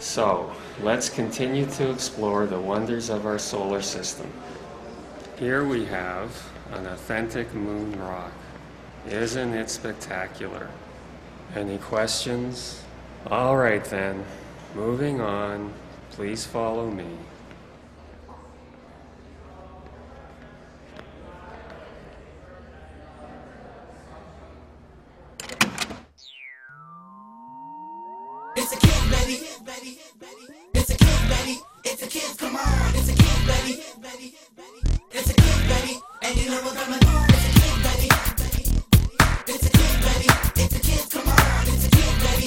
So, let's continue to explore the wonders of our solar system. Here we have an authentic moon rock. Isn't it spectacular? Any questions? All right then, moving on. Please follow me. It's a kid, baby. It's a kid, baby. It's a kid, come on. It's a kid, baby. It's a kid, baby. And you know what I'm doing. It's a kid, baby. It's a kid, baby. It's a kid, come on. It's a kid, baby.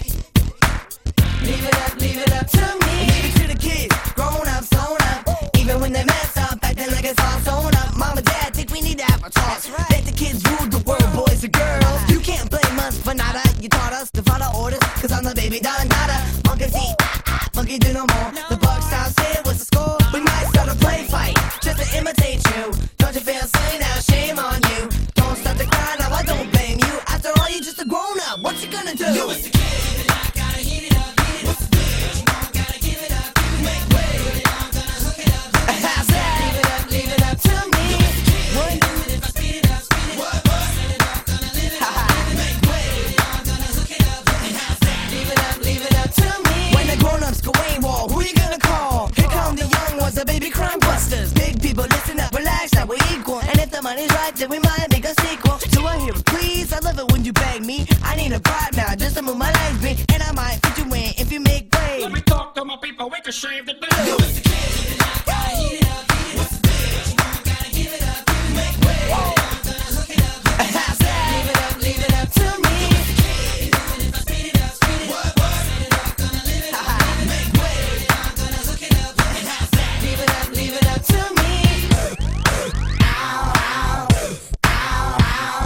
Leave it up to me. Leave it to the kids, grown up, grown up. Even when they mess up, acting like it's all sewn up. Mom and dad think we need to have a talk. Let the kids rule the world, boys and girls. You can't blame us for nada. You taught us to follow orders, cause I'm the baby Don Dada. Monkey see, monkey do no more. The bug sounds here, what's the score? We might start a play fight, just to imitate you. Don't you feel silly now, shame on you. Don't start to cry now, I don't blame you. After all, you just a grown up, what you gonna do? You was a kid, I gotta heat it up, heat it up. What's the deal? You know I gotta give it up, make way. I'm gonna hook it up. How's that? Leave it up to me. You was a kid, what? If I speed it up, what? Set it up, gonna live it up, make way. I'm gonna hook it up. How's that? Leave it up to me. When the grown-ups go AWOL, who you gonna call? Here come the young ones, the baby crime busters. Big people, listen up, relax, now we're equal. And if the money's right, then we might make a sequel. Do I hear it, please? I love it when you beg me. I need a bribe now, just to move my legs, me. And I might fit you in if you make way. Let me talk to my people, we can shave the bill. You was a kid, and I gotta heat it up, heat it up. What's the deal? You know I gotta give it up, make way. I'm gonna hook it up. How's that? Leave it up to me. You was a kid, even if I speed it up, what? Set it up, gonna live it up, make way. I'm gonna hook it up. How's that? Leave it up to me. Ow, ow, ow, ow,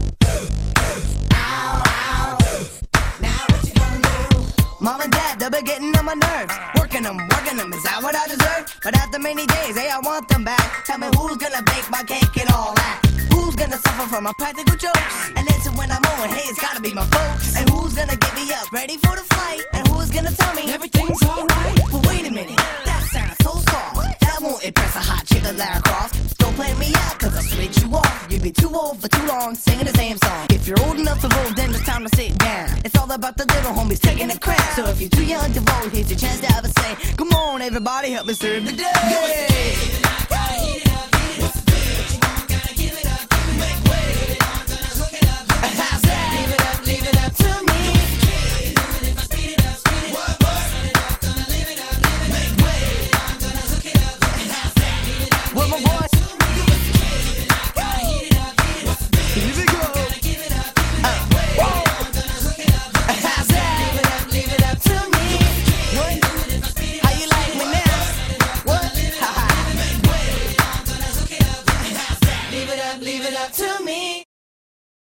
ow, ow. Now what you gonna do? Mom and dad, they'll be getting on my nerves. Working them, is that what I deserve? But after many days, hey, I want them back. Tell me who's gonna bake my cake and all that? Who's gonna suffer from my practical jokes? And listen when I'm on, hey, it's gotta be my folks. And who's gonna get me up, ready for the flight? And who's gonna tell me everything's alright? But wait a minute, that sounds so soft. That won't impress a hot chick like Lara Croft. Don't play me out, cause I'll switch you off. You'd be too old for too long singing the same song. If you're old enough to roll, then it's time to sit down. It's all about the little homies taking a crap. So if you're too young to vote, here's your chance to have a say. Come on, everybody, help me serve the day. You was a kid, and I gotta heat it up, heat it up. What's the deal? You know I gotta give it up, make way. I'm gonna hook it up. How's that? Leave it up to me. You was a kid, even if I speed it up, what? Set it up, gonna live it up, make way. I'm gonna hook it up. How's that? What my boy